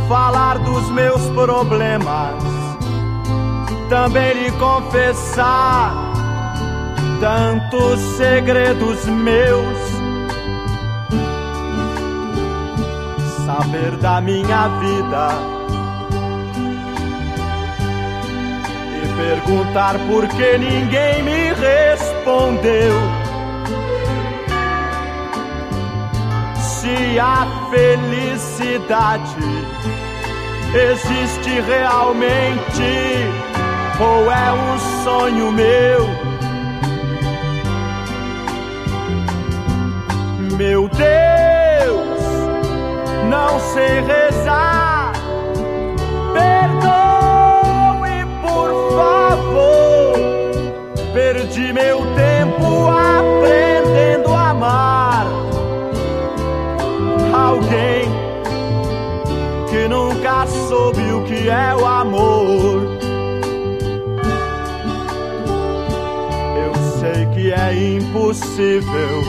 falar dos meus problemas, também lhe confessar tantos segredos meus, saber da minha vida e perguntar por que ninguém me respondeu. Se a felicidade existe realmente ou é um sonho meu. Meu Deus, não sei rezar, perdoe por favor. Perdi meu tempo aprendendo a amar alguém que nunca soube o que é o amor. Eu sei que é impossível,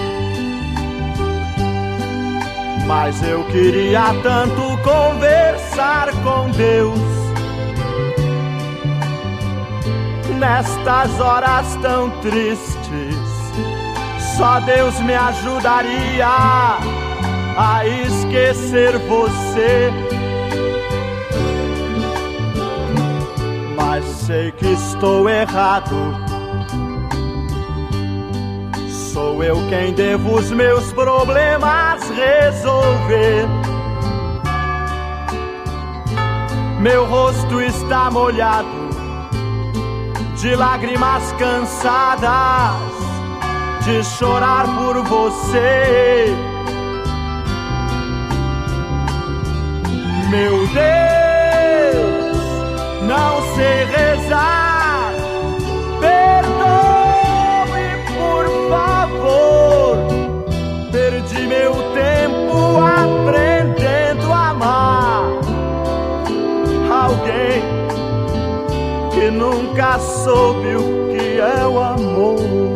mas eu queria tanto conversar com Deus. Nestas horas tão tristes, só Deus me ajudaria a esquecer você. Mas sei que estou errado, sou eu quem devo os meus problemas resolver. Meu rosto está molhado de lágrimas cansadas de chorar por você. Meu Deus, não sei rezar, perdoe por favor. Perdi meu tempo aprendendo a amar alguém que nunca soube o que é o amor.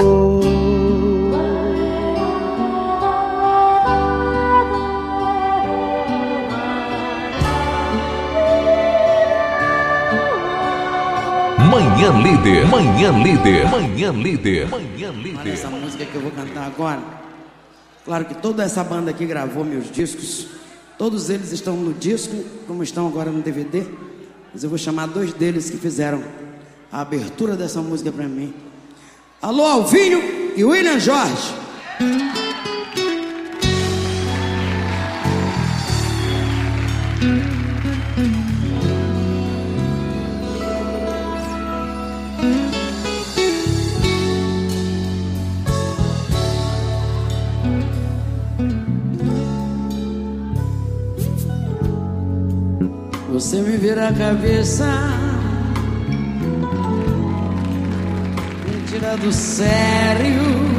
Manhã Líder, Manhã Líder, Manhã Líder, Manhã Líder. Olha essa música que eu vou cantar agora. Claro que toda essa banda aqui gravou meus discos. Todos eles estão no disco, como estão agora no DVD. Mas eu vou chamar dois deles que fizeram a abertura dessa música pra mim. Alô, Alvinho e William Jorge. Você me vira a cabeça, me tira do sério,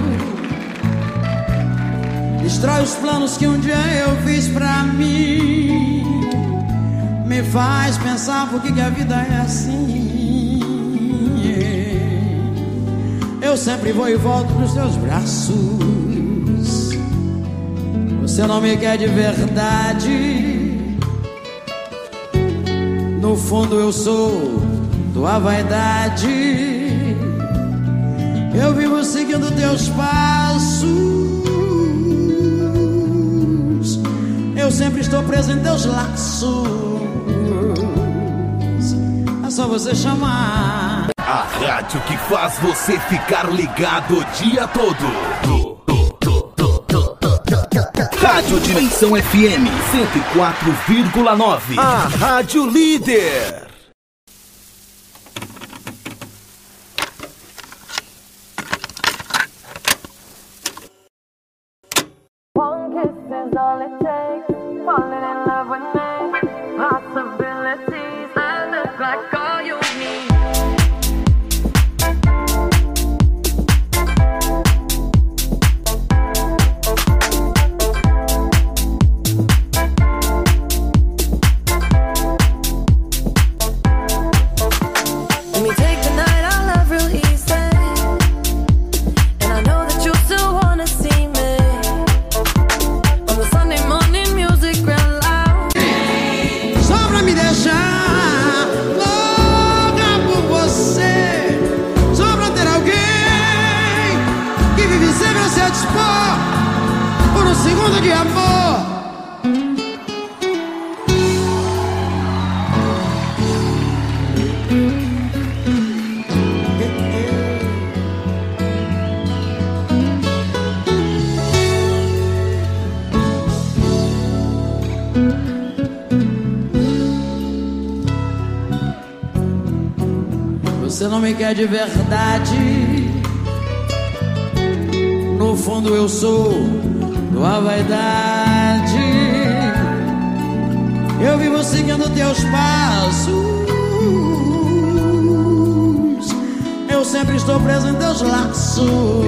destrói os planos que um dia eu fiz pra mim, me faz pensar por que a vida é assim. Eu sempre vou e volto pros teus braços, você não me quer de verdade. No fundo eu sou tua vaidade. Eu vivo seguindo teus passos. Eu sempre estou preso em teus laços. É só você chamar. A rádio que faz você ficar ligado o dia todo. Rádio Dimensão FM 104,9. A Rádio Líder. One kiss is all it takes. Falling in love with me. Possibilities that look like all you need. Você não me quer de verdade. No fundo eu sou tua vaidade. Eu vivo seguindo teus passos. Eu sempre estou preso em teus laços.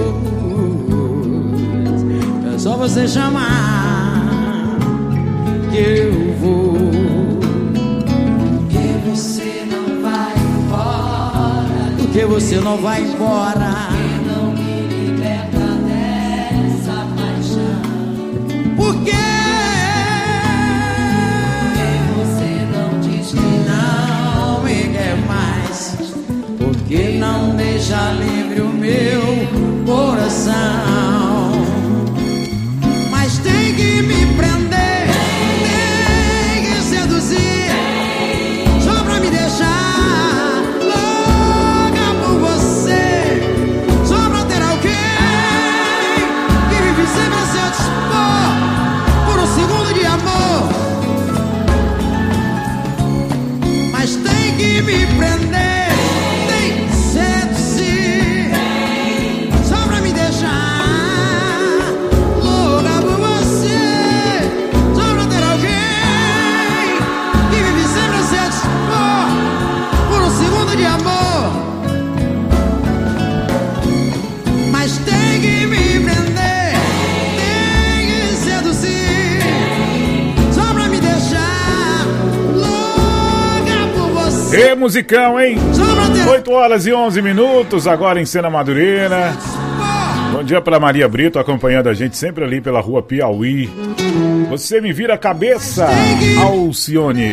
É só você chamar que eu vou. Porque você não vai embora. Porque você não vai embora. Porque não me liberta dessa paixão. Porque você não diz que não me quer mais. Porque não deixa livre o meu coração. Mas tem que me prender, tem que seduzir, só pra me deixar louca por você. Só pra ter alguém que vive sempre a seu dispor por um segundo de amor. Mas tem que me prender, E musicão, hein? 8 horas e 11 minutos, agora em Sena Madureira. Bom dia para Maria Brito, acompanhando a gente sempre ali pela rua Piauí. Você me vira a cabeça, Alcione.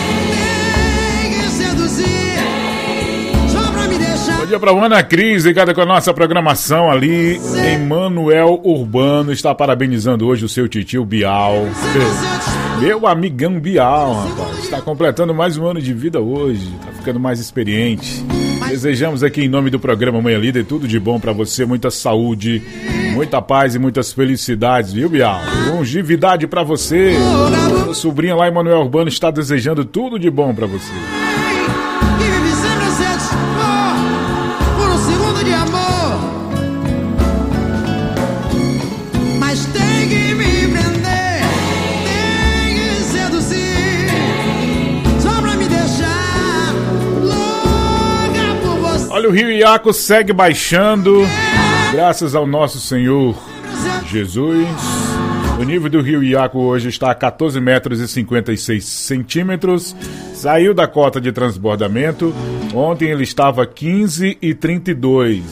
Bom dia para Ana Cris, ligada com a nossa programação ali. Emmanuel Urbano está parabenizando hoje o seu titio Bial. Meu amigão Bial, rapaz, está completando mais um ano de vida hoje, está ficando mais experiente. Desejamos aqui em nome do programa Manhã Líder tudo de bom para você, muita saúde, muita paz e muitas felicidades, viu, Bial? Longevidade para você. Meu sobrinho lá, Emmanuel Urbano, está desejando tudo de bom para você. Olha, o Rio Iaco segue baixando, graças ao nosso Senhor Jesus. O nível do Rio Iaco hoje está a 14 metros e 56 centímetros. Saiu da cota de transbordamento. Ontem ele estava 15 e 32.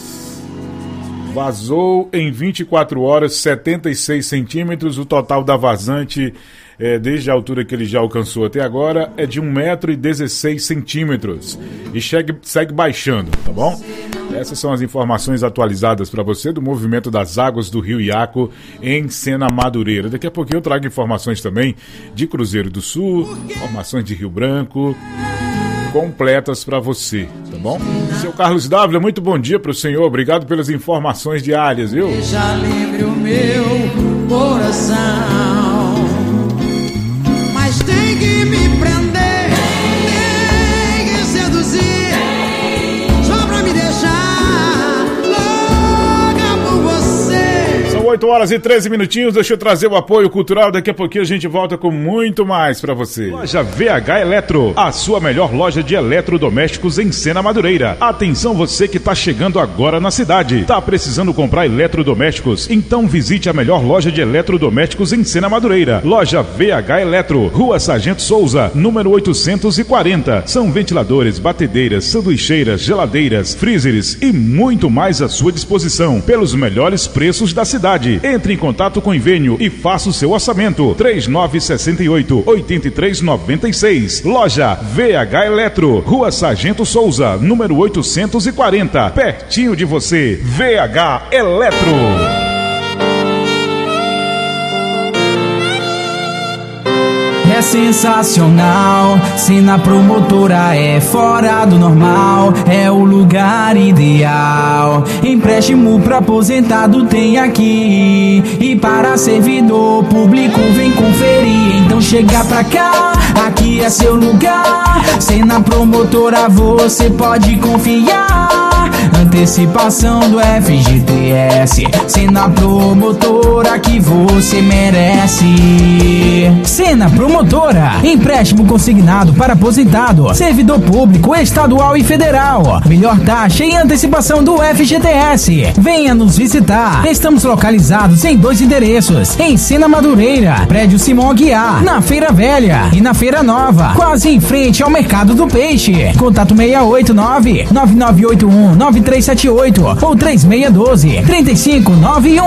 Vazou em 24 horas 76 centímetros. O total da vazante, desde a altura que ele já alcançou até agora, é de 1 metro e 16 centímetros. E segue baixando, tá bom? Essas são as informações atualizadas para você do movimento das águas do Rio Iaco em Sena Madureira. Daqui a pouquinho eu trago informações também de Cruzeiro do Sul, informações de Rio Branco, completas para você, tá bom? Seu Carlos W, muito bom dia para o senhor, obrigado pelas informações diárias, viu? Deixa livre o meu coração. Mas tem que me prender, tem que seduzir, só pra me deixar louca por você. São 8 horas e 13 minutinhos, deixa eu trazer o apoio cultural, daqui a pouquinho a gente volta com muito mais pra você. Loja VH Eletro, a sua melhor loja de eletrodomésticos em Sena Madureira. Atenção você que tá chegando agora na cidade, tá precisando comprar eletrodomésticos? Então visite a melhor loja de eletrodomésticos em Sena Madureira. Loja VH Eletro, Rua Sargento Souza, número 840. São ventiladores, batedeiras, sanduicheiras, geladeiras, freezers e muito mais à sua disposição, pelos melhores preços da cidade. Entre em contato com o Invênio e faça o seu orçamento. 3968-8396. Loja VH Eletro, Rua Sargento Souza, número 840. Pertinho de você. VH Eletro. É sensacional, Sena Promotora é fora do normal, é o lugar ideal. Empréstimo pra aposentado tem aqui, e para servidor público vem conferir. Então chegar pra cá, aqui é seu lugar. Cena Promotora você pode confiar. Antecipação do FGTS, Cena Promotora que você merece. Cena Promotora, empréstimo consignado para aposentado, servidor público estadual e federal. Melhor taxa e antecipação do FGTS. Venha nos visitar. Estamos localizados em 2 endereços: em Sena Madureira, prédio Simão Aguiar, na Feira Velha, e na Feira Nova, quase em frente ao Mercado do Peixe. Contato 689-9981-9378 ou 3612-3591.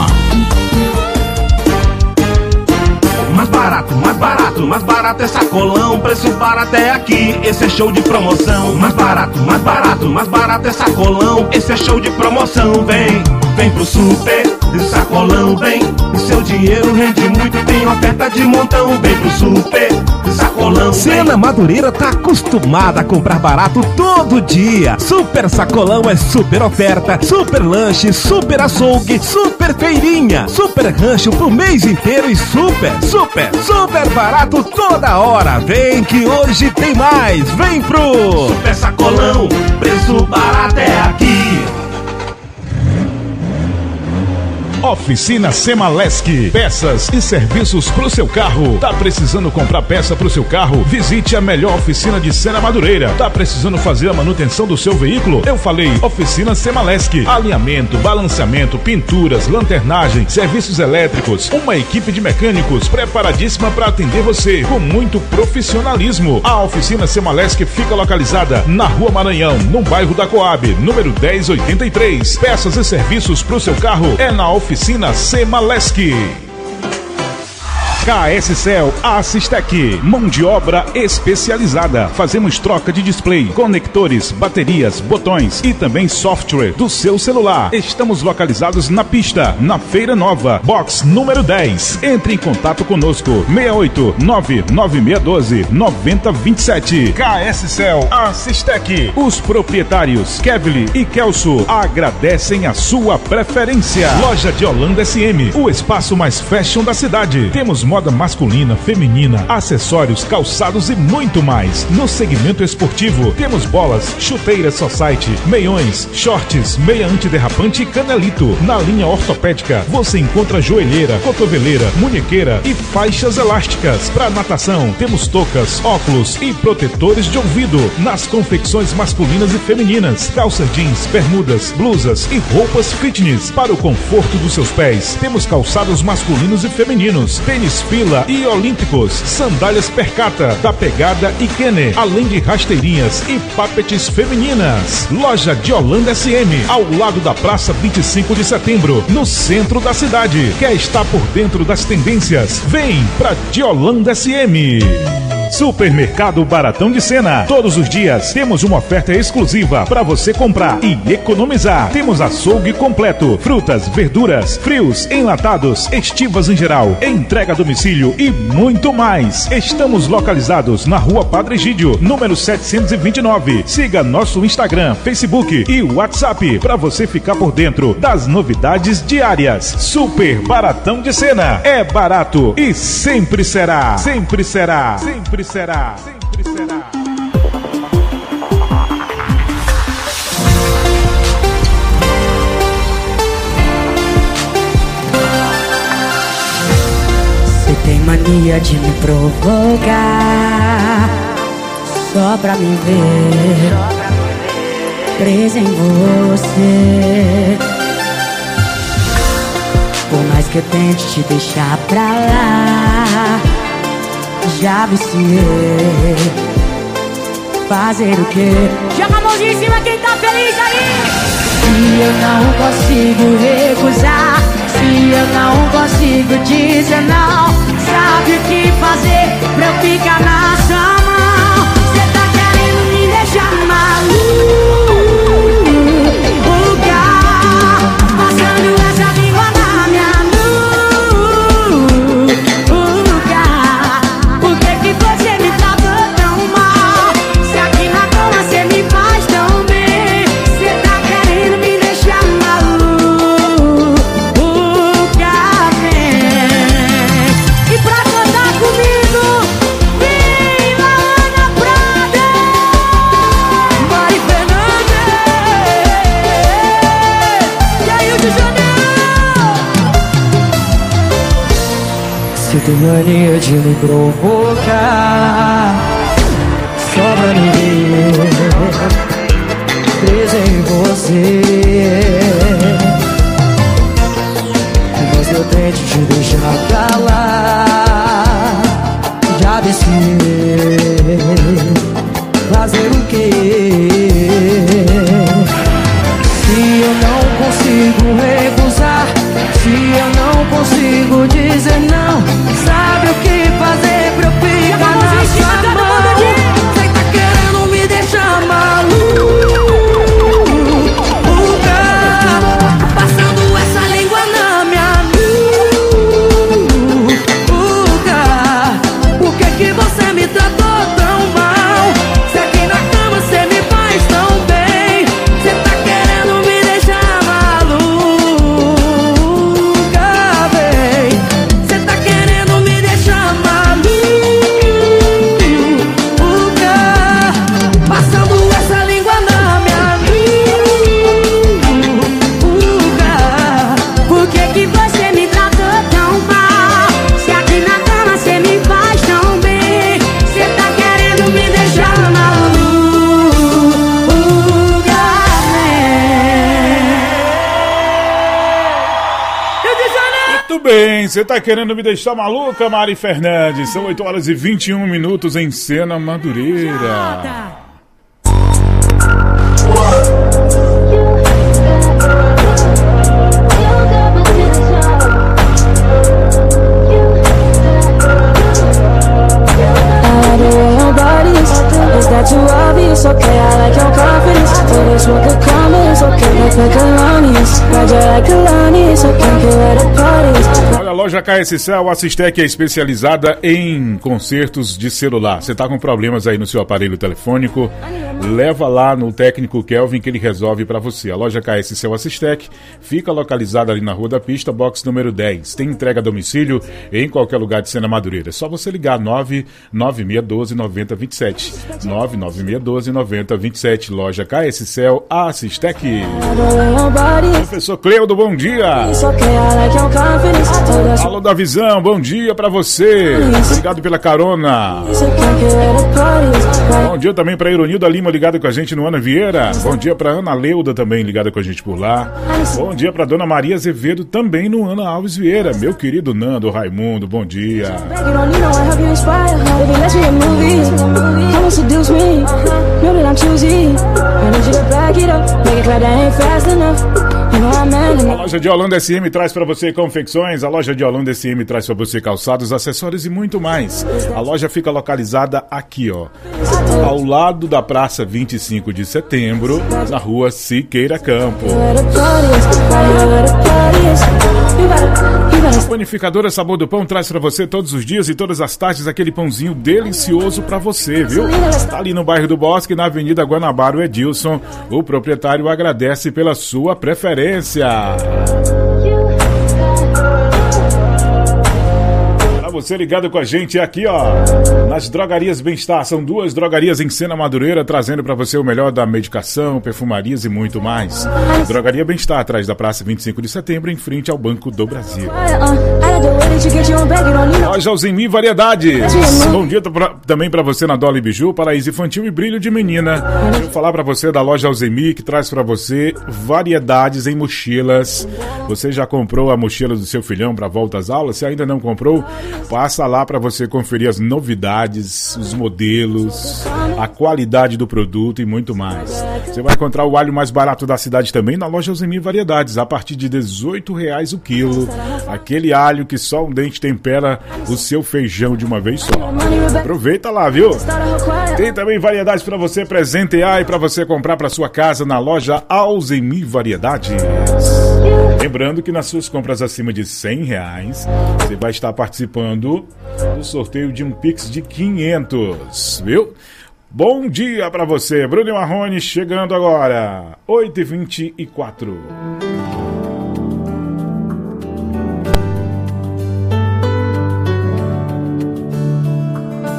Mais barato é sacolão, preço barato é aqui, esse é show de promoção. Mais barato é sacolão, esse é show de promoção. Vem pro Super Sacolão, vem, e seu dinheiro rende muito, tem oferta de montão. Vem pro Super Sacolão. Sena Madureira tá acostumada a comprar barato todo dia. Super Sacolão é super oferta, super lanche, super açougue, super feirinha, super rancho pro mês inteiro e super barato toda hora. Vem que hoje tem mais, vem pro Super Sacolão, preço barato é aqui. Oficina Semalesc, peças e serviços pro seu carro. Tá precisando comprar peça pro seu carro? Visite a melhor oficina de Sena Madureira. Tá precisando fazer a manutenção do seu veículo? Eu falei Oficina Semalesc. Alinhamento, balanceamento, pinturas, lanternagem, serviços elétricos. Uma equipe de mecânicos preparadíssima para atender você com muito profissionalismo. A Oficina Semalesc fica localizada na Rua Maranhão, no bairro da Coab, número 1083. Peças e serviços pro seu carro é na Oficina Semalesc. KS Cell Assistec, mão de obra especializada. Fazemos troca de display, conectores, baterias, botões e também software do seu celular. Estamos localizados na pista, na Feira Nova, box número 10. Entre em contato conosco, 68996129027. KS Cell Assistec. Os proprietários Kevly e Kelso agradecem a sua preferência. Loja de Holanda SM, o espaço mais fashion da cidade. Temos moda masculina, feminina, acessórios, calçados e muito mais. No segmento esportivo, temos bolas, chuteiras society, meiões, shorts, meia antiderrapante e canelito. Na linha ortopédica, você encontra joelheira, cotoveleira, munhequeira e faixas elásticas. Para natação, temos toucas, óculos e protetores de ouvido. Nas confecções masculinas e femininas, calças jeans, bermudas, blusas e roupas fitness. Para o conforto dos seus pés, temos calçados masculinos e femininos, tênis fila e olímpicos, sandálias Percata, da Pegada e Kenner, além de rasteirinhas e papetes femininas. Loja de Holanda SM, ao lado da Praça 25 de Setembro, no centro da cidade. Quer estar por dentro das tendências? Vem pra de Holanda SM. Supermercado Baratão de Sena. Todos os dias temos uma oferta exclusiva para você comprar e economizar. Temos açougue completo, frutas, verduras, frios, enlatados, estivas em geral, entrega a domicílio e muito mais. Estamos localizados na Rua Padre Egídio, número 729. Siga nosso Instagram, Facebook e WhatsApp para você ficar por dentro das novidades diárias. Super Baratão de Sena. É barato e sempre será. Sempre será. Sempre será. Sempre será. Você tem mania de me provocar só pra me ver presa em você. Por mais que eu tente te deixar pra lá, já viciei. Fazer o quê? Joga a mãozinha em cima quem tá feliz aí. Se eu não consigo recusar, se eu não consigo dizer não, sabe o que fazer pra eu ficar na sua mão? Cê tá querendo me deixar maluca, passando essa língua na minha nuca. Por que que você me tratou tão mal? Se aqui na cama cê me faz tão bem. Cê tá querendo me deixar maluca, vem. E pra cantar comigo tem mania de me provocar, só pra me ver preso em você. Mas eu tento te deixar pra lá, já desci, fazer o quê? Se eu não consigo recusar, se eu não consigo dizer não, sabe o que fazer pra eu ficar na sua mão? Cê tá querendo me deixar maluca, passando essa língua na minha nuca. Por que que você me tratou tão mal? Se aqui na cama cê me faz tão bem, cê tá querendo me deixar maluca, véi. Cê tá querendo me deixar maluca, passando essa língua na minha nuca. Por que que você me tratou tão mal? Se aqui na cama cê me faz tão bem, cê tá querendo me deixar maluca, Muito bem, você tá querendo me deixar maluca, Mari Fernandes? São 8h21 em Sena Madureira. Is that too obvious? Okay, I like your confidence. But it's what could come is okay. Like the colonies, Roger like colonies. I can't kill at the parties. Olha, a loja KSCell Assistec é especializada em consertos de celular. Você tá com problemas aí no seu aparelho telefônico? Leva lá no técnico Kelvin que ele resolve para você. A loja KSCell Assistec fica localizada ali na Rua da Pista, box número 10. Tem entrega a domicílio em qualquer lugar de Sena Madureira. É só você ligar 99612-9027. 99612-9027. Loja KSCell Assistec. Professor Cleudo, bom dia. Alô da Visão, bom dia pra você. Obrigado pela carona. Bom dia também pra Ironilda Lima, ligada com a gente no Ana Vieira. Bom dia pra Ana Leuda, também ligada com a gente por lá. Bom dia pra Dona Maria Azevedo, também no Ana Alves Vieira. Meu querido Nando Raimundo, bom dia. A loja de Holanda SM traz pra você confecções. A loja de Holanda SM traz pra você calçados, acessórios e muito mais. A loja fica localizada aqui, ó, ao lado da Praça 25 de Setembro, na Rua Siqueira Campos. A Panificadora Sabor do Pão traz pra você todos os dias e todas as tardes aquele pãozinho delicioso pra você, viu? Tá ali no bairro do Bosque, na Avenida Guanabara. O Edilson, o proprietário, agradece pela sua preferência. Você ligado com a gente aqui, ó, nas Drogarias Bem-Estar. São duas drogarias em Sena Madureira, trazendo pra você o melhor da medicação, perfumarias e muito mais. Drogaria Bem-Estar, atrás da Praça 25 de Setembro, em frente ao Banco do Brasil. Loja Alzemi Variedades. Bom dia também pra você na Dolly Biju, Paraíso Infantil e Brilho de Menina. Deixa eu falar pra você da Loja Alzemi, que traz pra você variedades em mochilas. Você já comprou a mochila do seu filhão pra volta às aulas? Se ainda não comprou, passa lá para você conferir as novidades, os modelos, a qualidade do produto e muito mais. Você vai encontrar o alho mais barato da cidade também na Loja Alzemi Variedades, a partir de R$18 o quilo. Aquele alho que só um dente tempera o seu feijão de uma vez só. Aproveita lá, viu? Tem também variedades para você presentear e para você comprar para sua casa na Loja Alzemi Variedades. Lembrando que nas suas compras acima de R$100, você vai estar participando do sorteio de um Pix de 500, viu? Bom dia pra você, Bruno Marrone, chegando agora, 8h24.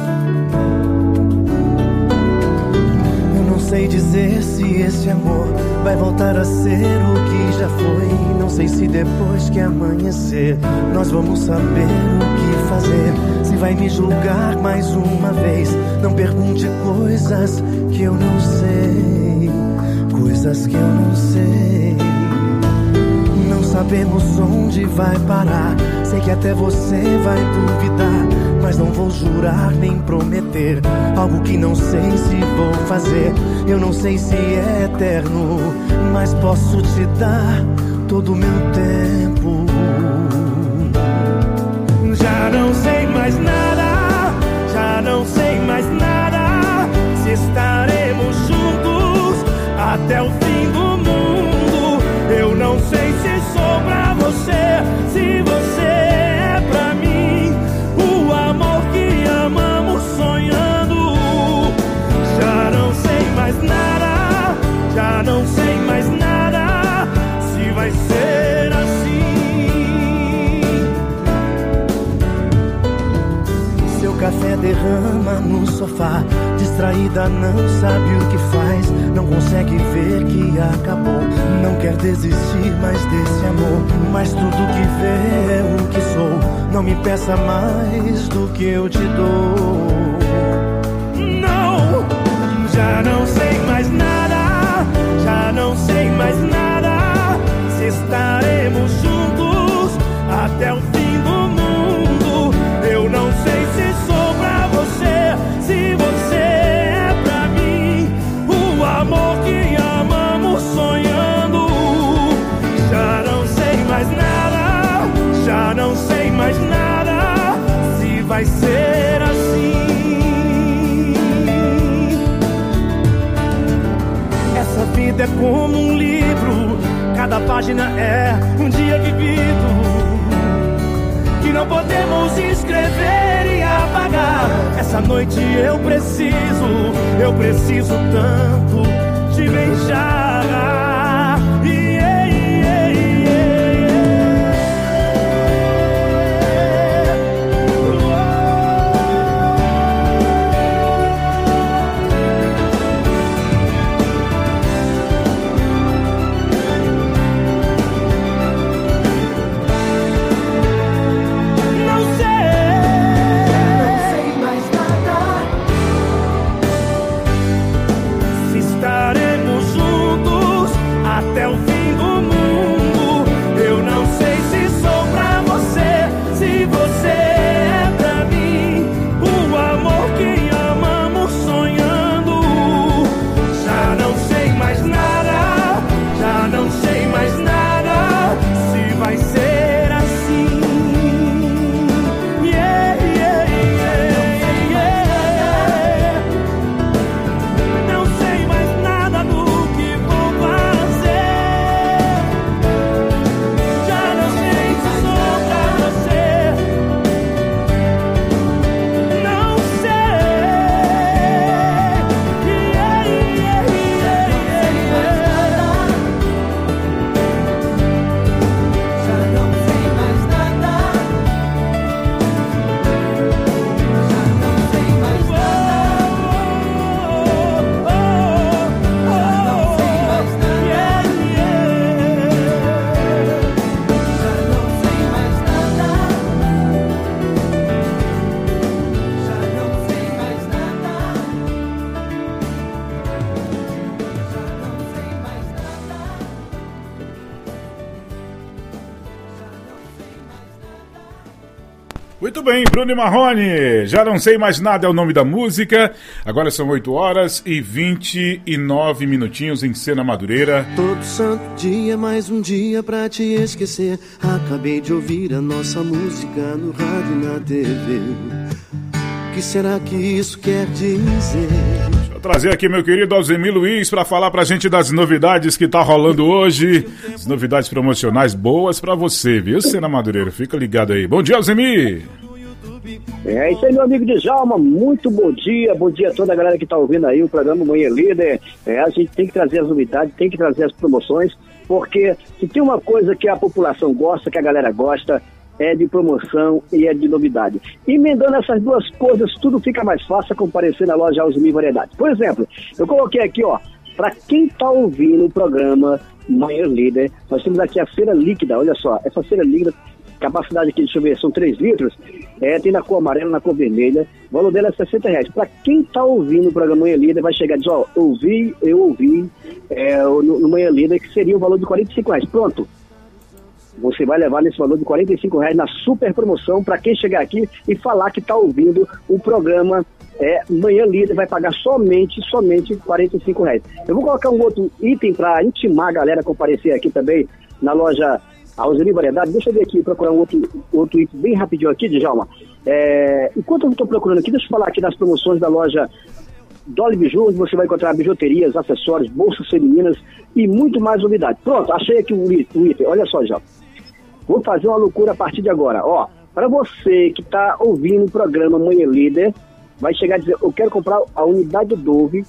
Eu não sei dizer se esse amor vai voltar a ser o que já foi. Não sei se depois que amanhecer nós vamos saber o que fazer. Se vai me julgar mais uma vez, não pergunte coisas que eu não sei, coisas que eu não sei. Não sabemos onde vai parar, sei que até você vai duvidar, mas não vou jurar nem prometer algo que não sei se vou fazer. Eu não sei se é eterno, mas posso te dar todo o meu tempo. Já não sei mais nada, já não sei mais nada, se estaremos juntos até o fim do mundo. Eu não sei se sou pra você, se você é pra mim, o amor que amamos sonhando. Já não sei mais nada, já não sei mais nada, se vai ser assim. Seu café derrama no sofá, distraída não sabe o que faz, não consegue ver que acabou, não quer desistir mais desse amor, mas tudo que vê é o que sou. Não me peça mais do que eu te dou. Não, já não sei mais nada, já não sei mais nada, se estaremos juntos até o fim do mundo. Eu não sei se sou pra você, se você é pra mim, o amor que amamos sonhando. Já não sei mais nada, já não sei mais nada, se vai ser assim. Essa vida é como um livro, cada página é um dia vivido, que não podemos escrever e apagar. Essa noite eu preciso tanto te beijar. Muito bem, Bruno e Marrone, já não sei mais nada é o nome da música. Agora são 8 horas e 29 minutinhos em Sena Madureira. Todo santo dia, mais um dia pra te esquecer. Acabei de ouvir a nossa música no rádio e na TV. O que será que isso quer dizer? Vou trazer aqui meu querido Alzemir Luiz pra falar pra gente das novidades que tá rolando hoje. As novidades promocionais boas pra você, viu, Sena Madureira? Fica ligado aí. Bom dia, Alzemir! É isso aí, meu amigo Djalma, muito bom dia a toda a galera que tá ouvindo aí o programa Manhã Líder. A gente tem que trazer as novidades, tem que trazer as promoções, porque se tem uma coisa que a população gosta, que a galera gosta, é de promoção e é de novidade. Emendando essas duas coisas, tudo fica mais fácil comparecer na loja Alzemir Variedades. Por exemplo, eu coloquei aqui, ó, Para quem está ouvindo o programa Manhã Líder, nós temos aqui a cera líquida, olha só, essa cera líquida, capacidade aqui, deixa eu ver, são 3 litros, tem na cor amarela, na cor vermelha, o valor dela é R$60. Para quem está ouvindo o programa Manhã Líder, vai chegar e dizer, ó, eu ouvi no Manhã Líder, que seria o valor de R$45. Pronto. Você vai levar nesse valor de R$45 na super promoção para quem chegar aqui e falar que está ouvindo o programa Manhã Líder, vai pagar somente R$45. Eu vou colocar um outro item para intimar a galera a comparecer aqui também na loja Alzeni Variedade. Deixa eu ver aqui, procurar um outro item bem rapidinho aqui, Djalma. Enquanto eu estou procurando aqui, deixa eu falar aqui das promoções da loja Dolly Biju, onde você vai encontrar bijuterias, acessórios, bolsas femininas e muito mais novidades. Pronto, achei aqui o item. Olha só, Djalma. Vou fazer uma loucura a partir de agora. Ó, para você que está ouvindo o programa Manhã Líder, vai chegar a dizer, eu quero comprar a unidade Dove,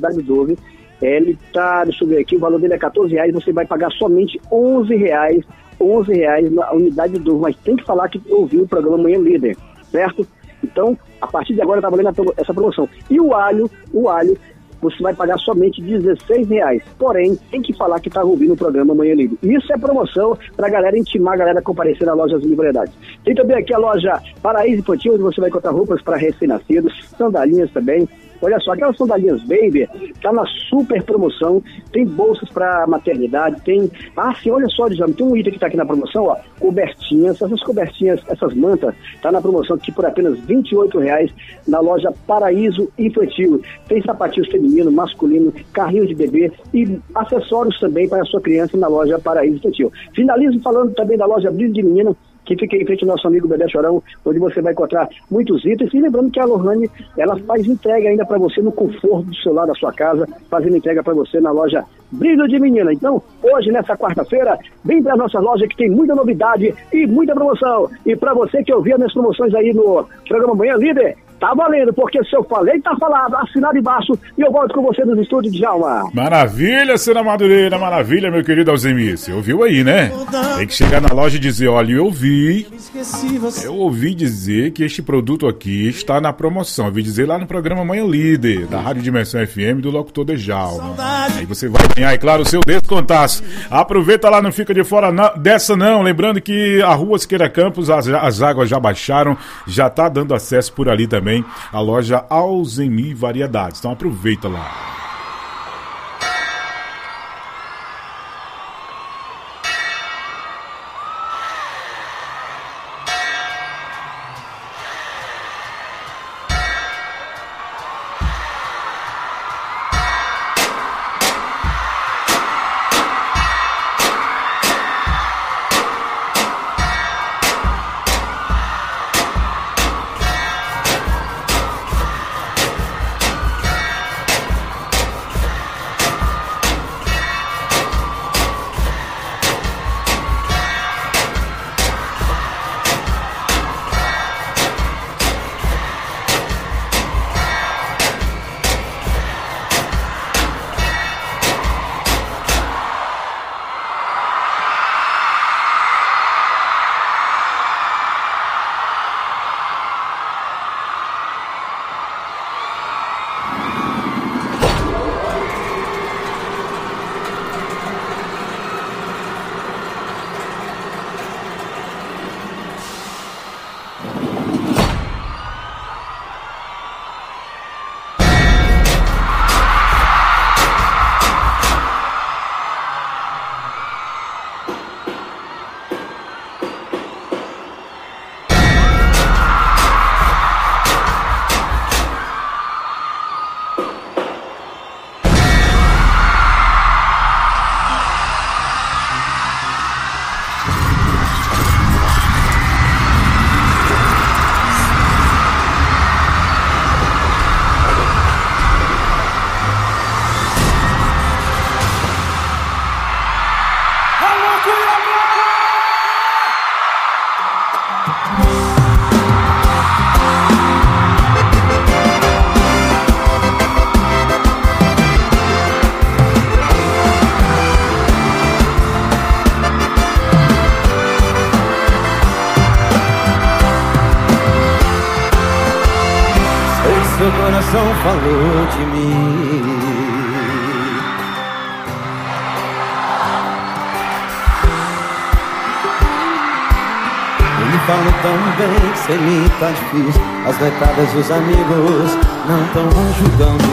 ele tá, deixa eu ver aqui, o valor dele é R$14, você vai pagar somente R$11 na unidade Dove, mas tem que falar que ouviu o programa Manhã Líder, certo? Então, a partir de agora tá valendo essa promoção. E o alho, você vai pagar somente R$16. Porém, tem que falar que está ouvindo o programa Manhã Líder. Isso é promoção para a galera intimar a galera a comparecer na loja Alzeni Variedades. Tem também aqui a loja Paraíso Infantil, onde você vai encontrar roupas para recém-nascidos, sandalinhas também. Olha só, aquelas sandalinhas Baby, tá na super promoção, tem bolsas para maternidade, tem... Ah, sim, olha só, Djalma, tem um item que tá aqui na promoção, ó, cobertinhas, essas cobertinhas, essas mantas, tá na promoção aqui por apenas R$28 na loja Paraíso Infantil. Tem sapatinhos feminino, masculino, carrinho de bebê e acessórios também para a sua criança na loja Paraíso Infantil. Finalizo falando também da loja Brilho de Menino, que fica em frente ao nosso amigo Bebê Chorão, onde você vai encontrar muitos itens. E lembrando que a Lohane, ela faz entrega ainda para você no conforto do seu lar, da sua casa, fazendo entrega para você na loja Brilho de Menina. Então, hoje, nessa quarta-feira, vem para a nossa loja que tem muita novidade e muita promoção. E para você que ouviu as minhas promoções aí no programa Manhã Líder, tá valendo, porque se eu falei, tá falado, assinado embaixo, e eu volto com você nos estúdios de Djalma. Maravilha, Cena Madureira, maravilha, meu querido Alzemir. Você ouviu aí, né? Tem que chegar na loja e dizer, olha, eu ouvi dizer que este produto aqui está na promoção. Eu ouvi dizer lá no programa Manhã Líder, da Rádio Dimensão FM, do locutor Djalma. Aí você vai ganhar, e claro, o seu descontaço. Aproveita lá, não fica de fora dessa não. Lembrando que a Rua Siqueira Campos, as águas já baixaram, já tá dando acesso por ali também a loja Alzeni Variedades. Então aproveita lá. Seu coração falou de mim. falo tão bem que sem mim tá difícil. As décadas e os amigos não tão ajudando.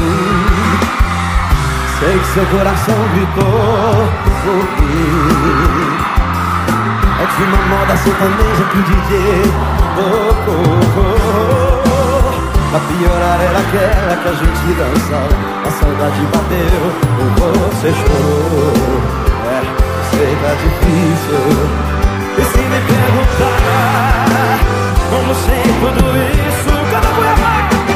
Sei que seu coração gritou por mim. É de uma moda sertaneja que o DJ tocou. Pra piorar era aquela que a gente dançava. A saudade bateu, você chorou. Sei tá difícil. E se me perguntar como sei tudo isso, cada poema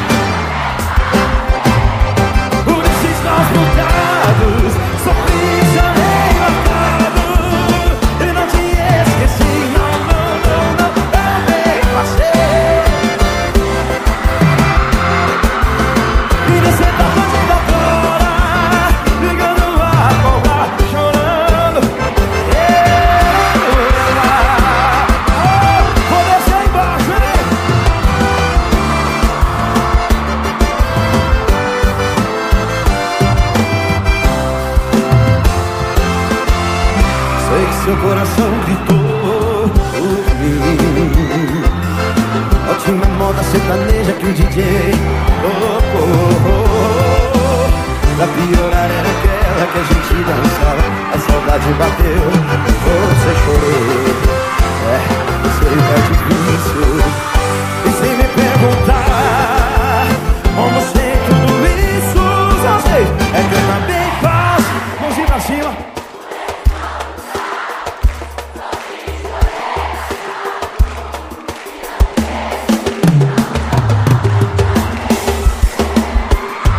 por esses maus bocados, sofri, chorei, marcado. E não te esqueci, não, também passei. E você tá fazendo agora, ligando a bomba, chorando. Vou descer embaixo, hein? Sei que seu coração gritou por mim. Ótima moda sertaneja que o DJ tocou. Pra piorar era aquela que a gente dançava. A saudade bateu, você chorou. Eu sei que é difícil. E sem me perguntar como sei tudo isso, só sei é que eu também faço. Mãozinha pra cima.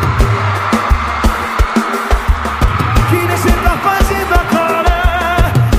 Que nem cê tá fazendo agora,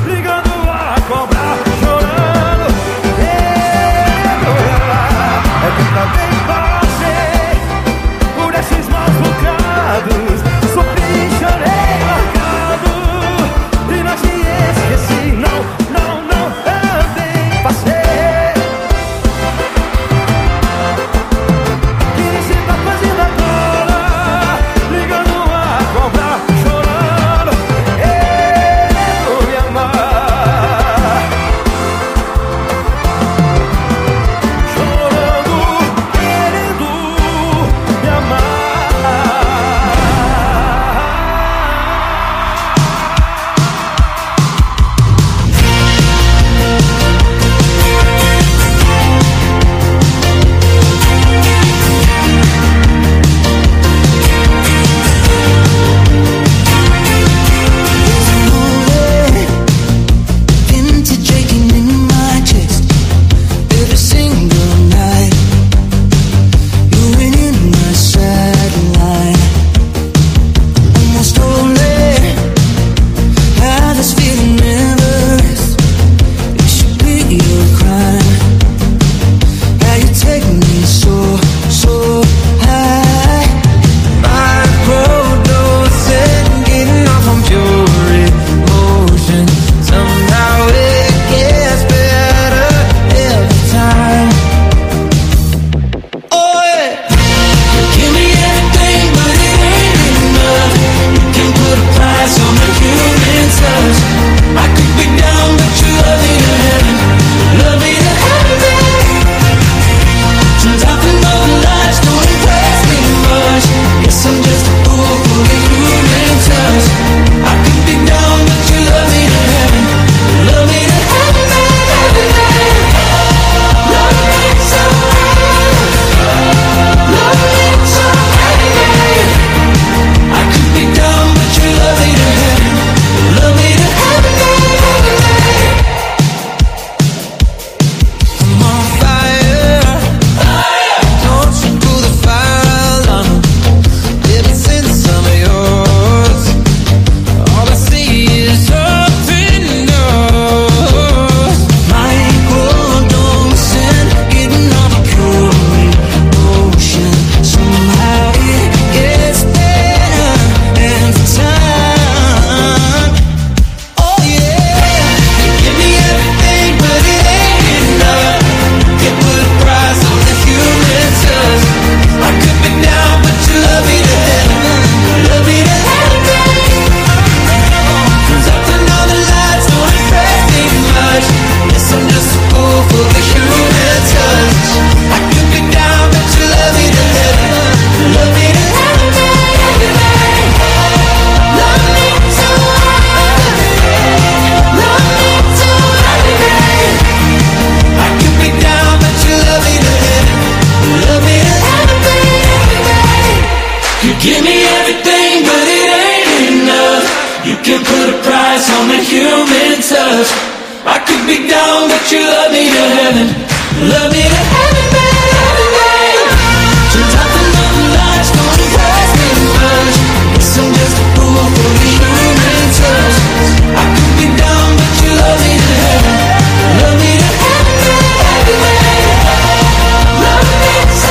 can put a price on the human touch. I could be down, but you love me to heaven. Love me to heaven, baby. Turns out the love life's gonna impress me much. Guess I'm just a fool for the human touch. I could be down, but you love me to heaven. Love me to heaven, baby. Love me so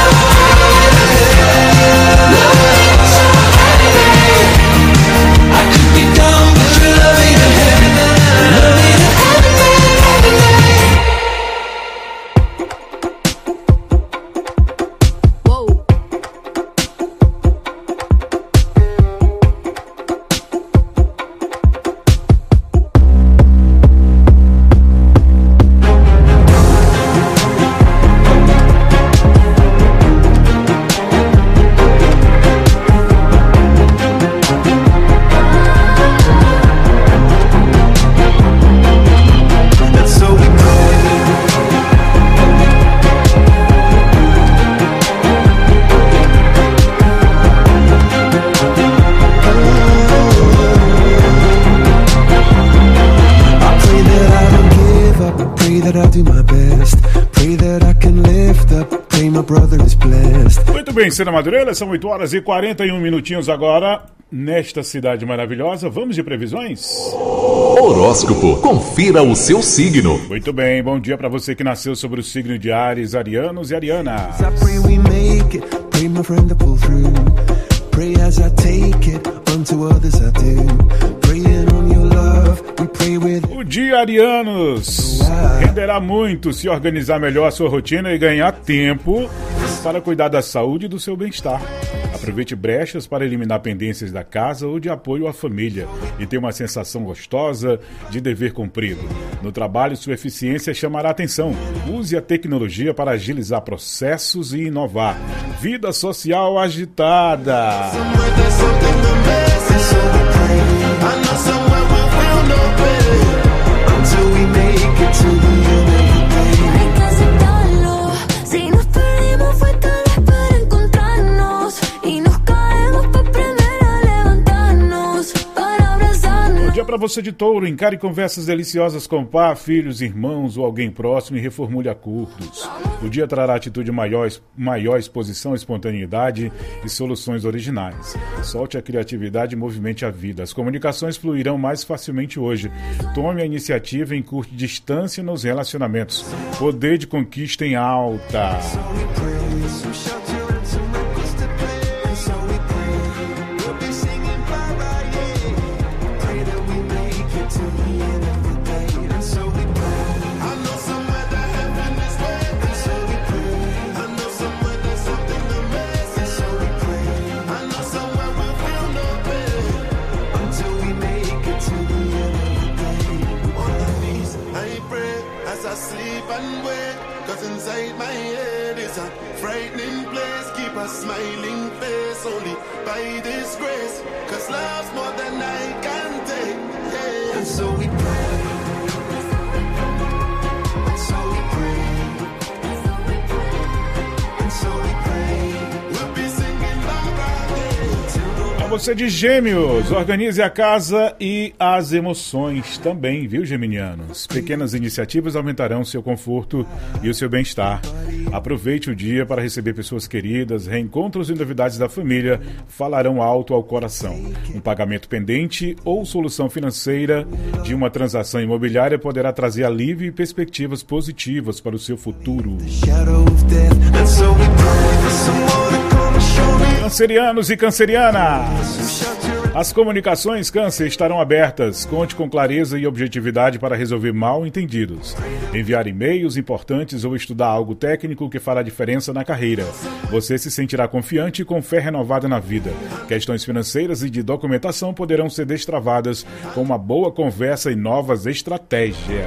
heavy. Love me so heavy. I could be down, but you love me to heaven. Love me to heaven, baby. Muito bem, Cena Madureira, são 8 horas e 41 minutinhos agora, nesta cidade maravilhosa. Vamos de previsões? Horóscopo, confira o seu signo. Muito bem, bom dia para você que nasceu sobre o signo de Áries, arianos e arianas. O dia, arianos, renderá muito se organizar melhor a sua rotina e ganhar tempo para cuidar da saúde e do seu bem-estar. Aproveite brechas para eliminar pendências da casa ou de apoio à família e ter uma sensação gostosa de dever cumprido. No trabalho, sua eficiência chamará atenção. Use a tecnologia para agilizar processos e inovar. Vida social agitada. Para você de Touro, encare conversas deliciosas com pai, filhos, irmãos ou alguém próximo e reformule acordos. O dia trará atitude maior exposição, espontaneidade e soluções originais. Solte a criatividade e movimente a vida. As comunicações fluirão mais facilmente hoje. Tome a iniciativa e encurte distância nos relacionamentos. Poder de conquista em alta. Smiling face only by this grace, 'cause love's more than I can take, yeah. And so we pray, and so we pray, and so we pray, we'll be singing A você de Gêmeos, organize a casa e as emoções também, viu, geminianos? Pequenas iniciativas aumentarão seu conforto e o seu bem-estar. Aproveite o dia para receber pessoas queridas, reencontros e novidades da família falarão alto ao coração. Um pagamento pendente ou solução financeira de uma transação imobiliária poderá trazer alívio e perspectivas positivas para o seu futuro. Cancerianos e cancerianas, as comunicações Câncer estarão abertas. Conte com clareza e objetividade para resolver mal-entendidos. Enviar e-mails importantes ou estudar algo técnico que fará diferença na carreira. Você se sentirá confiante e com fé renovada na vida. Questões financeiras e de documentação poderão ser destravadas com uma boa conversa e novas estratégias.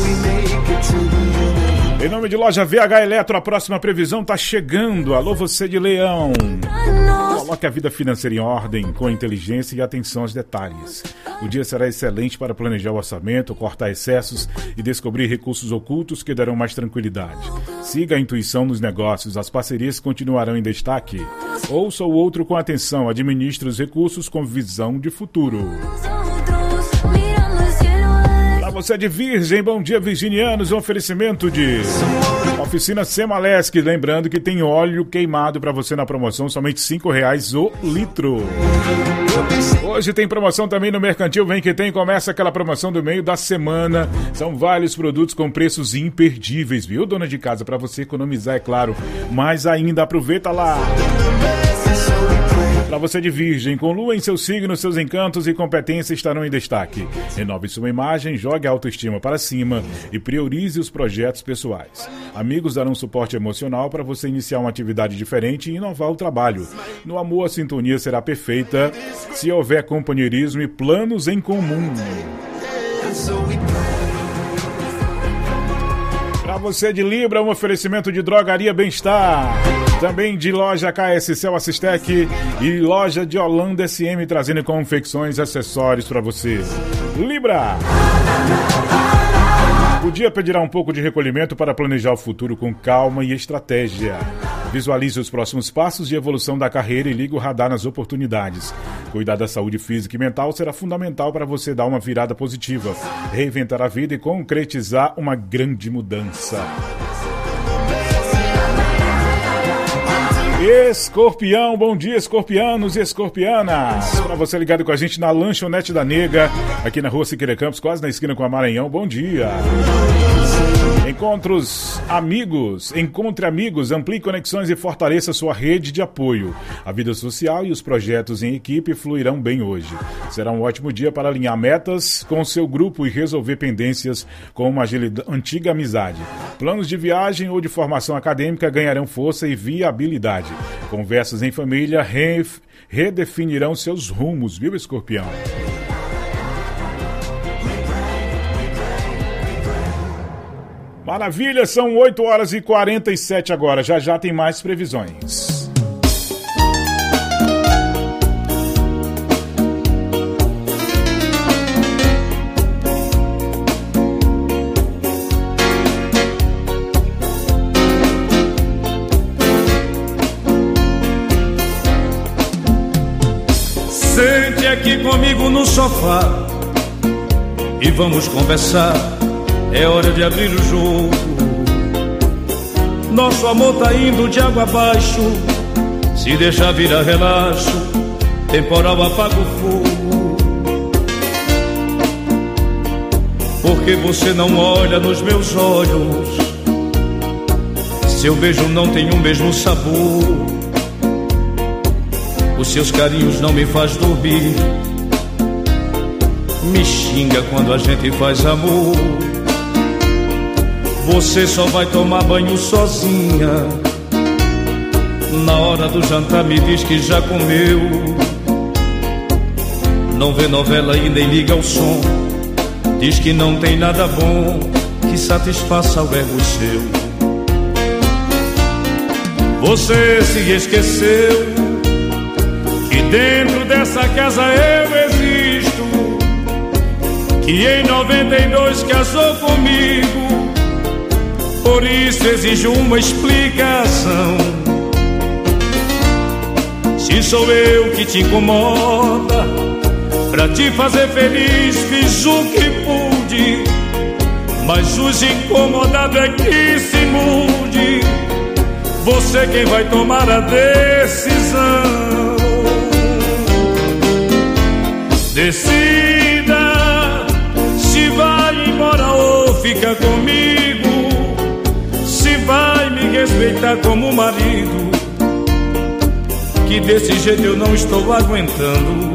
Em nome de loja VH Eletro, a próxima previsão está chegando. Alô, você de Leão. Coloque a vida financeira em ordem, com inteligência e atenção aos detalhes. O dia será excelente para planejar o orçamento, cortar excessos e descobrir recursos ocultos que darão mais tranquilidade. Siga a intuição nos negócios, as parcerias continuarão em destaque. Ouça o outro com atenção, administre os recursos com visão de futuro. você de Virgem, bom dia virginianos, um oferecimento de Oficina Semalesc, lembrando que tem óleo queimado para você na promoção, somente R$5 o litro. Hoje tem promoção também no Mercantil, vem que tem, começa aquela promoção do meio da semana, são vários produtos com preços imperdíveis, viu, dona de casa, para você economizar, é claro, mas ainda aproveita lá. Para você de Virgem, com lua em seu signo, seus encantos e competências estarão em destaque. Renove sua imagem, jogue a autoestima para cima e priorize os projetos pessoais. Amigos darão suporte emocional para você iniciar uma atividade diferente e inovar o trabalho. No amor, a sintonia será perfeita se houver companheirismo e planos em comum. Para você de Libra, um oferecimento de Drogaria Bem-Estar. Também de loja KSCel Assistec e loja de Holanda SM, trazendo confecções e acessórios para você. Libra! O dia pedirá um pouco de recolhimento para planejar o futuro com calma e estratégia. Visualize os próximos passos de evolução da carreira e ligue o radar nas oportunidades. Cuidar da saúde física e mental será fundamental para você dar uma virada positiva, reinventar a vida e concretizar uma grande mudança. Escorpião, bom dia escorpianos e escorpianas. Para você ligado com a gente na Lanchonete da Nega, aqui na rua Siqueira Campos, quase na esquina com a Maranhão, bom dia. Encontre amigos, amplie conexões e fortaleça sua rede de apoio. A vida social e os projetos em equipe fluirão bem hoje. Será um ótimo dia para alinhar metas com o seu grupo e resolver pendências com uma antiga amizade. Planos de viagem ou de formação acadêmica ganharão força e viabilidade. Conversas em família redefinirão seus rumos, viu, Escorpião? Maravilha, são 8h47 agora, já tem mais previsões. Sente aqui comigo no sofá e vamos conversar. É hora de abrir o jogo. Nosso amor tá indo de água abaixo. Se deixar virar relaxo, temporal apaga o fogo. Porque você não olha nos meus olhos. Seu beijo não tem o mesmo sabor. Os seus carinhos não me faz dormir. Me xinga quando a gente faz amor. Você só vai tomar banho sozinha. Na hora do jantar me diz que já comeu. Não vê novela e nem liga o som. Diz que não tem nada bom que satisfaça o ego seu. Você se esqueceu que dentro dessa casa eu existo, que em 92 casou comigo. Por isso exijo uma explicação. Se sou eu que te incomoda, pra te fazer feliz fiz o que pude, mas os incomodados é que se mude. Você quem vai tomar a decisão. Decida se vai embora ou fica comigo. Se vai me respeitar como marido, que desse jeito eu não estou aguentando.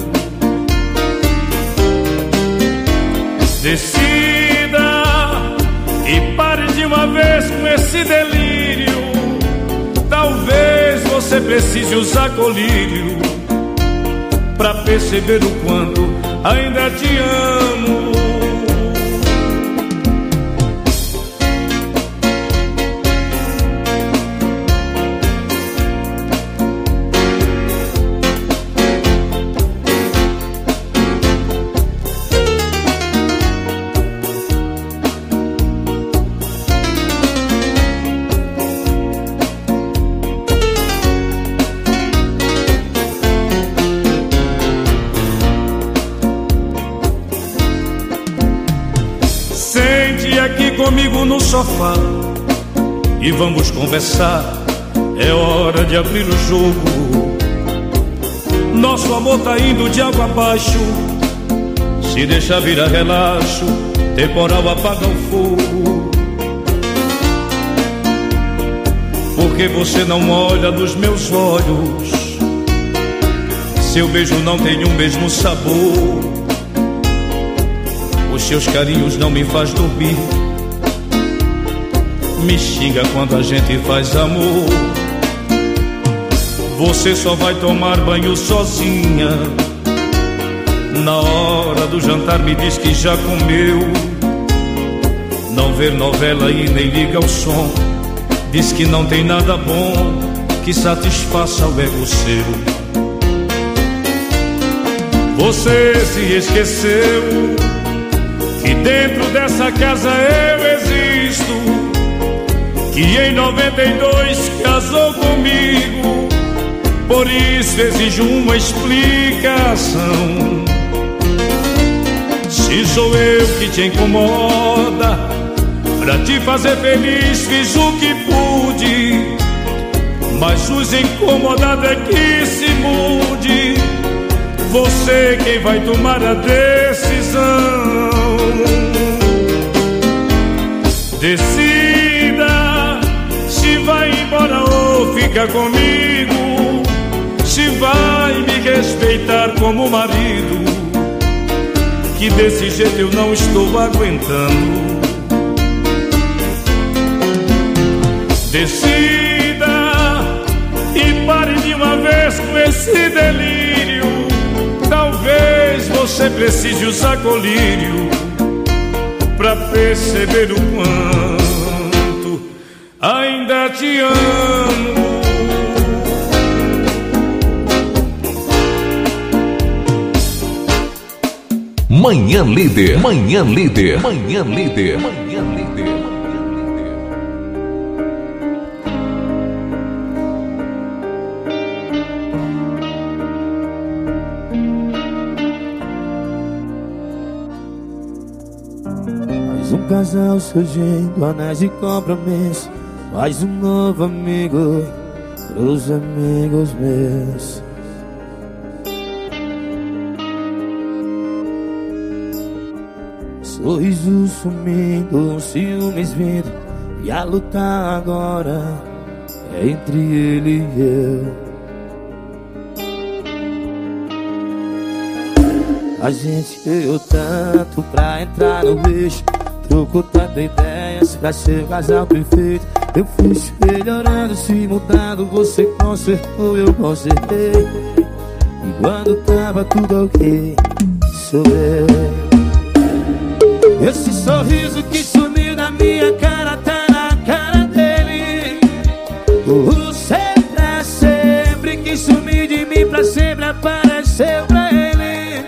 Decida e pare de uma vez com esse delírio. Talvez você precise usar colírio pra perceber o quanto ainda te amo. no sofá e vamos conversar. É hora de abrir o jogo. Nosso amor tá indo de água abaixo. Se deixar virar relaxo, temporal apaga o fogo. Porque você não olha nos meus olhos. Seu beijo não tem o mesmo sabor. Os seus carinhos não me faz dormir. Me xinga quando a gente faz amor. Você só vai tomar banho sozinha. Na hora do jantar me diz que já comeu. Não vê novela e nem liga o som. Diz que não tem nada bom que satisfaça o ego seu. Você se esqueceu que dentro dessa casa eu existo, que em 92 casou comigo. Por isso exijo uma explicação. Se sou eu que te incomoda, pra te fazer feliz fiz o que pude, mas os incomodados é que se mude. Você quem vai tomar a decisão. Decida se vai embora ou fica comigo, se vai me respeitar como marido, que desse jeito eu não estou aguentando. Decida e pare de uma vez com esse delírio. Talvez você precise usar colírio pra perceber o quanto ainda te amo. Manhã Líder, Manhã Líder, Manhã Líder, Manhã Líder. Mais um casal surgindo, anéis de compromisso. Mais um novo amigo pros amigos meus. Sorriso sumindo, ciúmes vindo, e a luta agora é entre ele e eu. A gente ganhou tanto pra entrar no bicho, trocou tanta ideias pra ser o casal perfeito. Eu fui se melhorando, se mudando, você consertou, eu consertei. E quando tava tudo ok, sou eu. Esse sorriso que sumiu da minha cara tá na cara dele. O ser pra sempre que sumiu de mim pra sempre apareceu pra ele.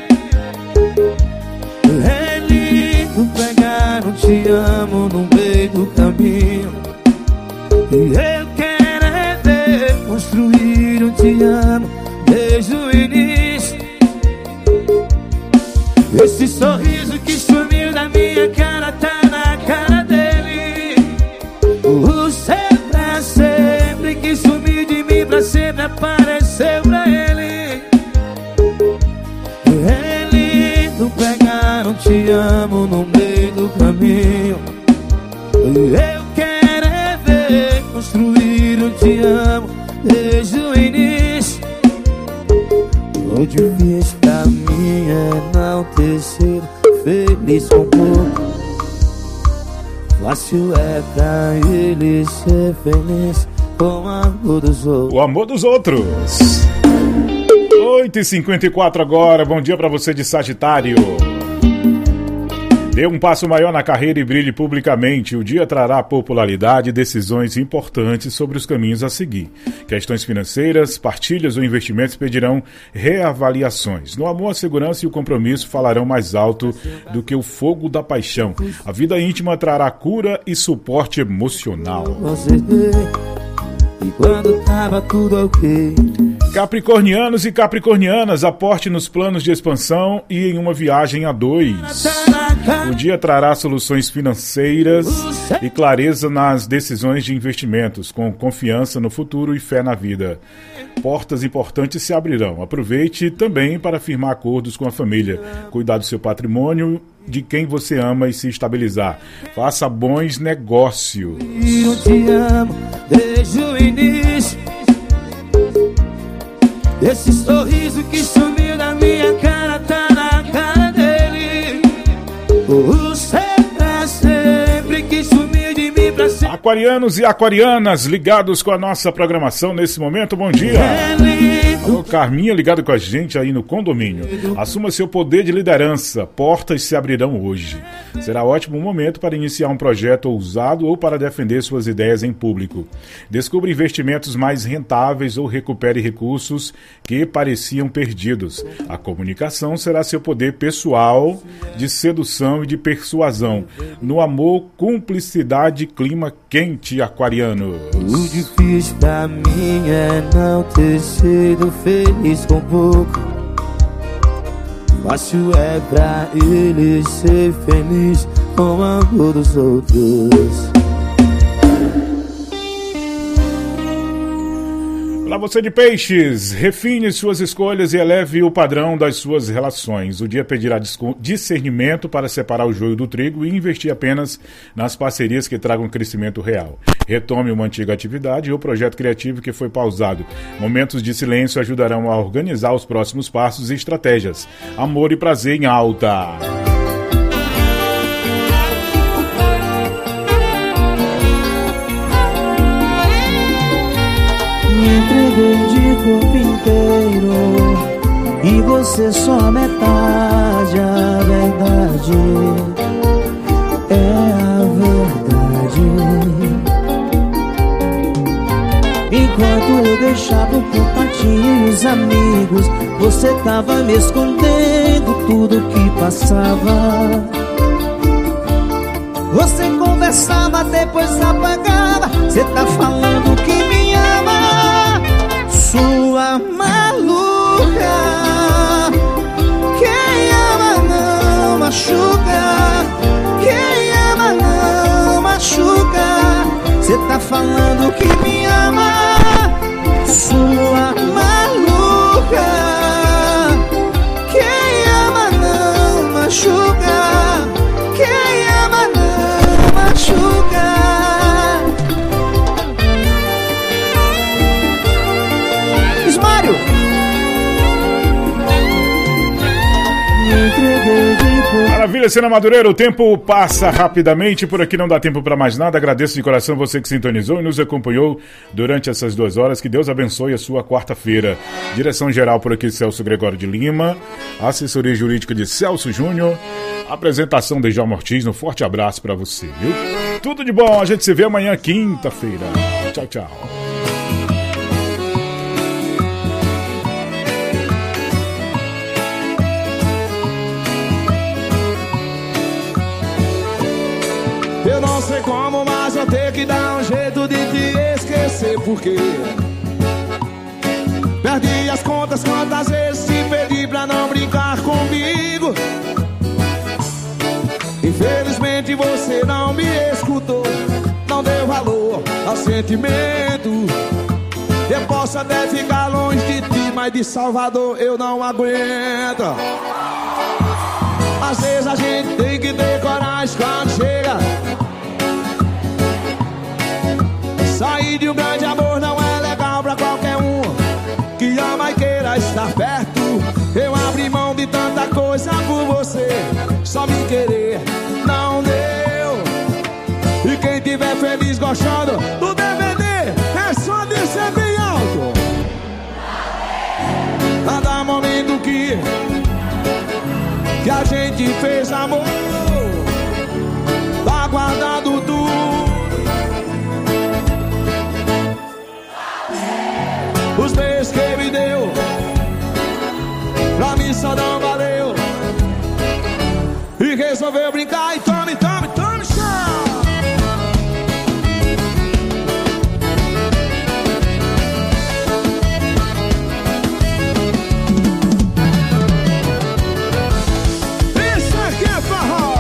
É lindo pegar um te amo no meio do caminho. E eu quero é ver construir um te amo desde o início. Esse sorriso que sumiu da minha cara tá na cara dele. O ser pra sempre que sumiu de mim pra sempre apareceu pra ele. É lindo pegar um te amo no meio do caminho. Eu quero é ver construir um te amo desde o início. O difícil pra mim é não ter sido feliz com pouco. Fácil é pra ele ser feliz com o amor dos outros. O amor dos outros. 8h54 agora, bom dia pra você de Sagitário. Dê um passo maior na carreira e brilhe publicamente. O dia trará popularidade e decisões importantes sobre os caminhos a seguir. Questões financeiras, partilhas ou investimentos pedirão reavaliações. No amor, a segurança e o compromisso falarão mais alto do que o fogo da paixão. A vida íntima trará cura e suporte emocional. E quando tava tudo ok. Capricornianos e capricornianas, aporte nos planos de expansão e em uma viagem a dois. O dia trará soluções financeiras e clareza nas decisões de investimentos, com confiança no futuro e fé na vida. Portas importantes se abrirão. Aproveite também para firmar acordos com a família, cuidar do seu patrimônio, de quem você ama e se estabilizar. Faça bons negócios. Eu te amo desde o início. Esse sorriso que sumiu da minha cara tá na cara dele. Será sempre que sumiu de mim pra sempre. Aquarianos e aquarianas ligados com a nossa programação nesse momento, bom dia. Alô, Carminha ligado com a gente aí no condomínio. Assuma seu poder de liderança, portas se abrirão hoje. Será ótimo momento para iniciar um projeto ousado ou para defender suas ideias em público. Descubra investimentos mais rentáveis ou recupere recursos que pareciam perdidos. A comunicação será seu poder pessoal de sedução e de persuasão. No amor, cumplicidade, clima quente, aquariano. O difícil pra mim é não ter sido feliz com pouco. Fácil é pra ele ser feliz com o amor dos outros. Para você de peixes, refine suas escolhas e eleve o padrão das suas relações. O dia pedirá discernimento para separar o joio do trigo e investir apenas nas parcerias que tragam crescimento real. Retome uma antiga atividade ou projeto criativo que foi pausado. Momentos de silêncio ajudarão a organizar os próximos passos e estratégias. Amor e prazer em alta. Me entreguei de corpo inteiro e você só metade. A verdade é a verdade. Enquanto eu deixava o contatinho e os amigos, você tava me escondendo tudo que passava. Você conversava, depois apagava. Você tá falando que me ama, sua maluca. Quem ama não machuca. Quem ama não machuca. Você tá falando que me ama, sua maluca. Quem ama não machuca. Quem ama não machuca. Ismário! Maravilha, Cena Madureira, o tempo passa rapidamente, por aqui não dá tempo para mais nada. Agradeço de coração você que sintonizou e nos acompanhou durante essas 2 horas. Que Deus abençoe a sua quarta-feira. Direção geral por aqui, Celso Gregório de Lima. Assessoria jurídica de Celso Júnior. Apresentação de Djalma Ortiz. Um forte abraço para você, viu? Tudo de bom, a gente se vê amanhã, quinta-feira. Tchau, tchau. Eu não sei como, mas eu tenho que dar um jeito de te esquecer. Porque perdi as contas quantas vezes te pedi pra não brincar comigo. Infelizmente você não me escutou, não deu valor ao sentimento. Eu posso até ficar longe de ti, mas de Salvador eu não aguento. Às vezes a gente tem que ter coragem quando chega. Sair de um grande amor não é legal pra qualquer um que ama e queira estar perto. Eu abri mão de tanta coisa por você, só me querer não deu. E quem tiver feliz gostando do DVD é só descer bem alto. Cada momento que a gente fez amor, tá guardado tudo. Os beijos que me deu, pra mim só não valeu. E resolveu brincar e tome, tome, tome, chão. Isso aqui é forró.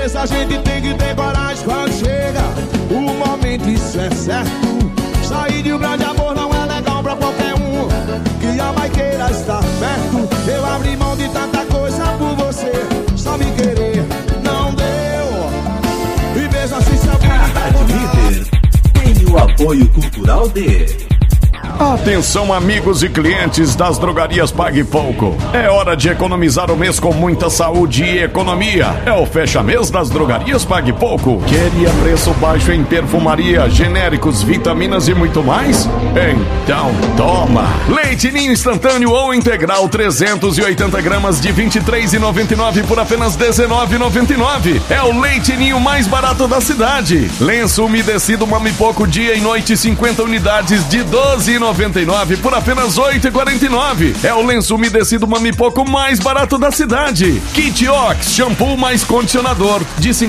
vezes a gente tem que ter coragem quando chega o momento, isso é certo. Sair de um grande amor não é legal pra qualquer um que ama e queira estar perto. Eu abri mão de tanta coisa por você, só me querer não deu. E mesmo assim se alguém Líder tem o apoio cultural de... Atenção, amigos e clientes das drogarias Pague Pouco. É hora de economizar o mês com muita saúde e economia. É o fecha-mês das drogarias Pague Pouco. Queria preço baixo em perfumaria, genéricos, vitaminas e muito mais? Então toma! Leite Ninho instantâneo ou integral 380 gramas de R$ 23,99 por apenas R$ 19,99. É o Leite Ninho mais barato da cidade. Lenço umedecido Mamipoco dia e noite 50 unidades de R$ 12,99 por apenas R$ 8,49. É o lenço umedecido Mamipoco mais barato da cidade. Kit Ox, shampoo mais condicionador de R$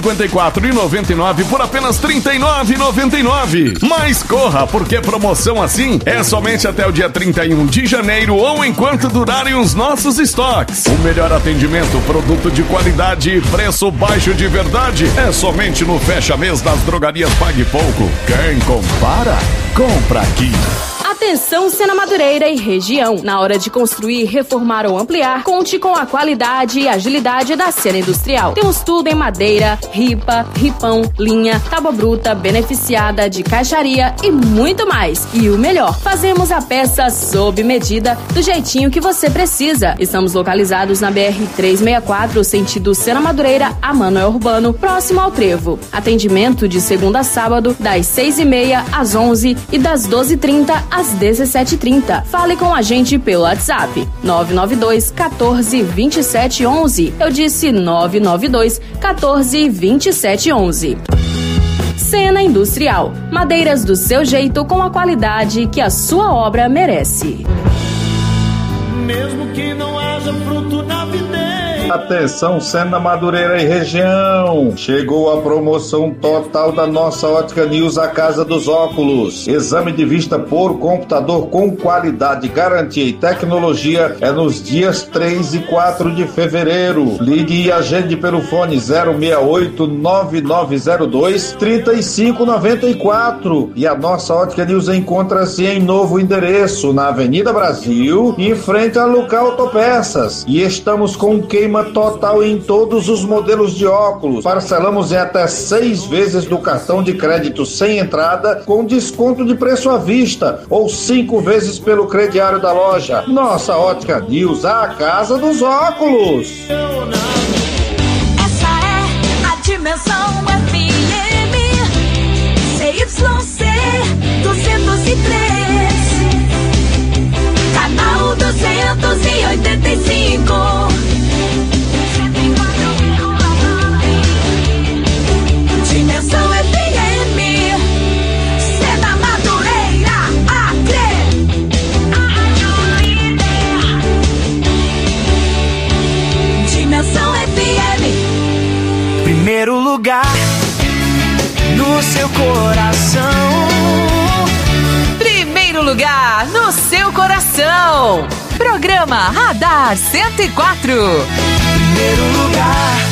54,99 por apenas R$ 39,99. Mas corra, porque promoção assim é somente até o dia 31 de janeiro ou enquanto durarem os nossos estoques. O melhor atendimento, produto de qualidade e preço baixo de verdade é somente no fecha-mês das drogarias Pague Pouco. Quem compara, compra aqui. Atenção, Sena Madureira e região. Na hora de construir, reformar ou ampliar, conte com a qualidade e agilidade da Sena Industrial. Temos tudo em madeira, ripa, ripão, linha, tábua bruta, beneficiada, de caixaria e muito mais. E o melhor, fazemos a peça sob medida, do jeitinho que você precisa. Estamos localizados na BR-364, sentido Sena Madureira a Manoel Urbano, próximo ao Trevo. Atendimento de segunda a sábado, das 6h30 às 11h e das 12h30 às 17h30. Fale com a gente pelo WhatsApp 992 14 27 11. Eu disse 992 14 27 11. Sena Industrial. Madeiras do seu jeito com a qualidade que a sua obra merece. Mesmo que não haja fruto na videira. Atenção, Sena Madureira e região. Chegou a promoção total da nossa Ótica News, a Casa dos Óculos. Exame de vista por computador com qualidade, garantia e tecnologia é nos dias 3 e 4 de fevereiro. Ligue e agende pelo fone 068 9902 3594. E a nossa Ótica News encontra-se em novo endereço, na Avenida Brasil, em frente a Lucar Autopeças. E estamos com queima total em todos os modelos de óculos. Parcelamos em até 6 vezes do cartão de crédito sem entrada, com desconto de preço à vista, ou 5 vezes pelo crediário da loja. Nossa Ótica News, a Casa dos Óculos. Essa é a Dimensão FM CYC 203, canal 285. Dimensão FM, Sena Madureira, Acre. Dimensão FM. Primeiro lugar no seu coração. Primeiro lugar no seu coração. Programa Radar 104. Primeiro lugar